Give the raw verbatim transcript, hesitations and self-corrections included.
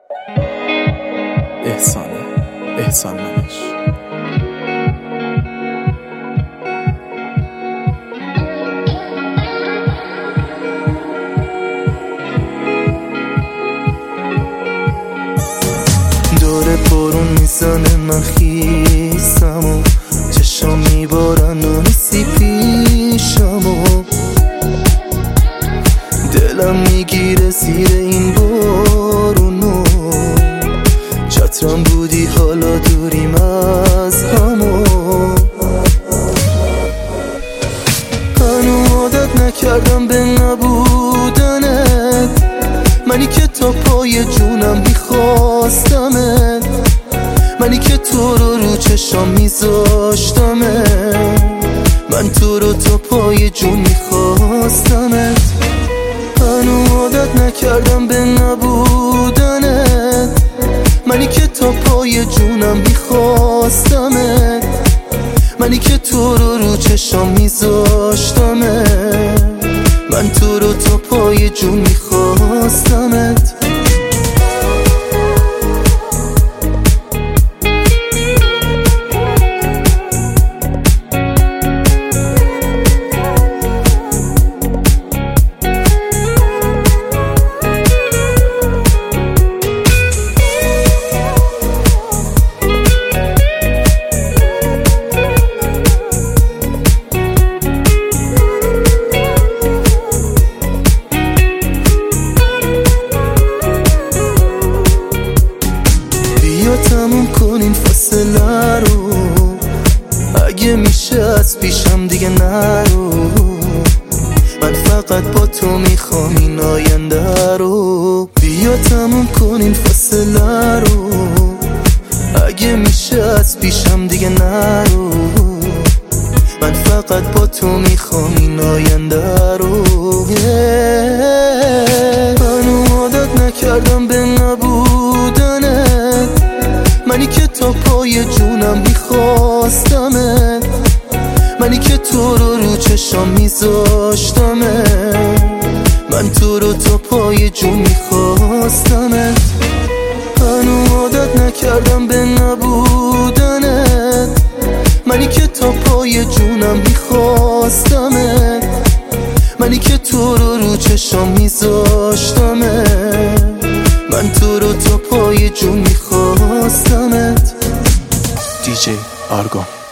احسانه احسان منش. داره بارون میزنه من خیسم و چشام میبارن و نیستی پیشم و دلم میگیره زیر این بارونو. چترم بودی حالا دوریم از همو. هنو عادت نکردم به نبودنت، منی که تا پای جونم میخواستمت، منی که تو رو رو چشام میذاشتمت، من تو رو تا پای جون میخواستمت. هنو عادت نکردم به نبودنت، منی که تا پای جونم میخواستمت، منی که تو رو رو چشام میذاشتمت، من تو رو تا پای جون میخواستمت. تموم کنین فاصله رو، اگه میشه از پیشم دیگه نرو. من فقط با تو میخوام این آینده رو. بیا تموم کنین فاصله رو، اگه میشه از پیشم دیگه نرو. من فقط با تو میخوام این آینده رو. من عادت نکردم به نبودنت، منی که تا پای جونم میخواستمت، منی که تو رو رو چشام میذاشتمت، من تو رو تا پای جون میخواستمت. هنو عادت نکردم به نبودنت، منی که تا پای جونم میخواستمت، منی که تو رو رو چشام میذاشتمت، من تو رو تا پای جون میخواستمت. دی جی آرگون.